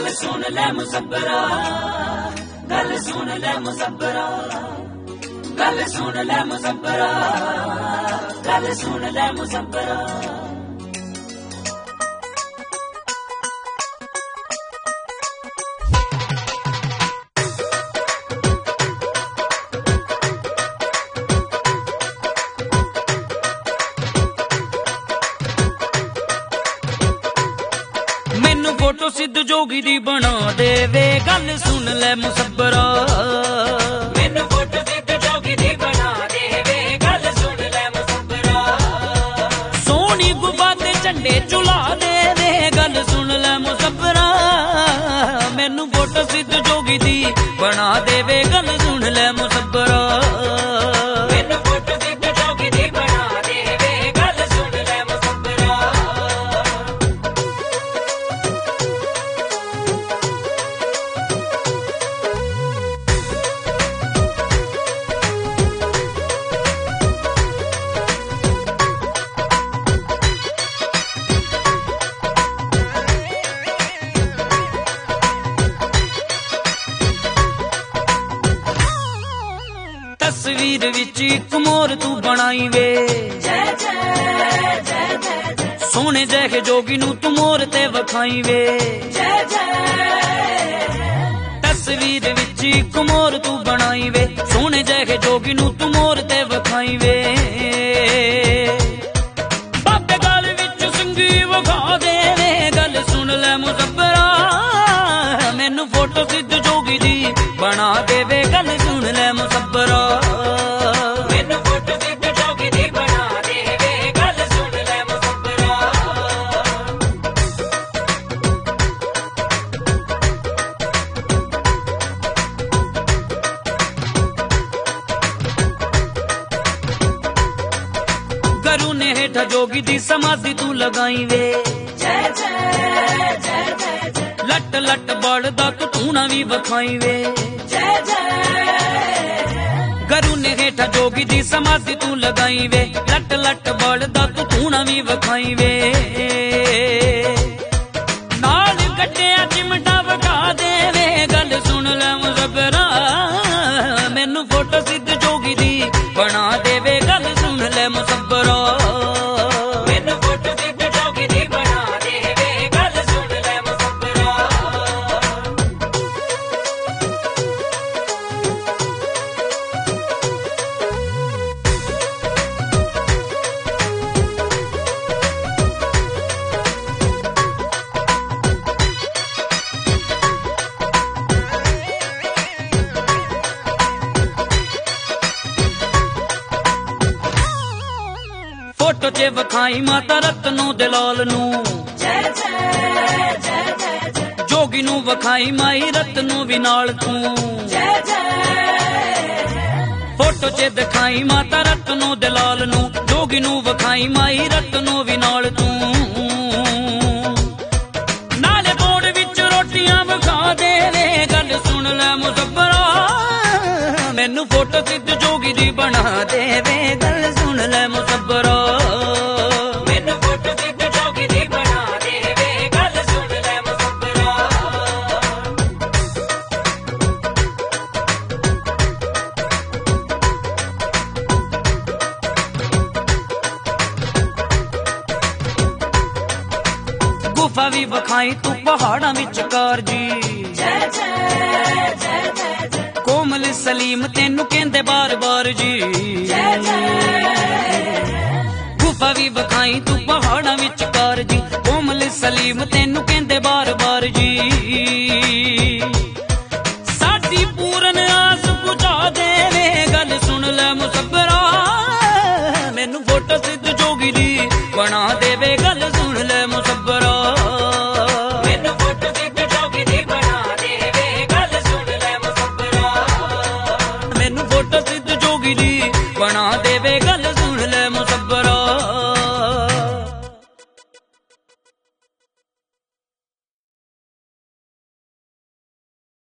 गल सुन ले मुसब्बरा, गल सुन ले मुसब्बरा, गल सुन ले मुसब्बरा, गल सुन ले मुसब्बरा। मैनू फोटो सिद्ध जोगी दी बना देवे, गल सुन ले मुसब्बरा। मैनू फोटो सिद्ध जोगी दी बना देवे, गल सुन ले मुसब्बरा। सोनी गुब्बा ते झंडे चुला देवे, गल सुन ले मुसब्बरा। मैनू फोटो सिद्ध जोगी दी बना देवे, गल सुन ले मुसब्बरा। मैनू फोटो सिद्ध जोगी दी बना देवे, गल सुन ले मुसब्बरा। तस्वीर विच इक मोर तू बनाई वे, जय जय जय जय। सोने जैसे जोगी नू तू मोर ते वखाई वे, जय जय। तस्वीर विच इक मोर तू बनाई वे, सोने जैसे जोगी नू तू मोर ते वखाई वे। बाबे गल विच सिंगी वखा देवे, गल सुन ले मुसब्बरा। मैनू फोटो सिद्ध जोगी दी बना देवे, गल सुन ले मुसब्बरा। मैनू फोटो सिद्ध जोगी दी बना देवे, गल सुन ले मुसब्बरा। गुरु ने हेठा जोगी दी समाधि तू लगाई वे, जय जय जय जय। लट लट बड़दा तू टूना भी वखाई वे। जय जय। गुरु ने हेठा जोगी दी समाधि तू लगाई वे, लट लट बड़दा तू टूना भी वखाई वे। नाल कट्टिया चिमटा वखा देवे, गल सुन ले मुसब्बरा। मैनू फोटो सिद्ध जोगी दी बना देवे, गल सुन ले मुसब्बरा। मैनू फोटो सिद्ध जोगी दी बना देवे, गल सुन ले मुसब्बरा। फोटो च वखाई माता रत्नो दे लाल नू, जय जय जय जय। जोगी नू वखाई माई रत्नो भी नाल तू। जय जय। फोटो च दिखाई माता रत्नो दे लाल नू, जोगी नू वखाई माई रत्नो भी नाल तू। नाले बोर्ड विच रोटियां वखा देवे, गल सुन ले मुसब्बरा। मैनू फोटो सिद्ध जोगी दी बना देवे, गल सुन ले मुसब्बरा। मैनू फोटो सिद्ध जोगी दी बना देवे, गल सुन ले मुसब्बरा। गुफा भी वखाई तू पहाड़ा विचकार जी, जय जय जय जय। कोमल सलीम तेनू कहंदे बार बार जी। जय जय। गुफा भी वखाई तू पहाड़ा विचकार जी, कोमल सलीम तेनू कहंदे बार बार जी।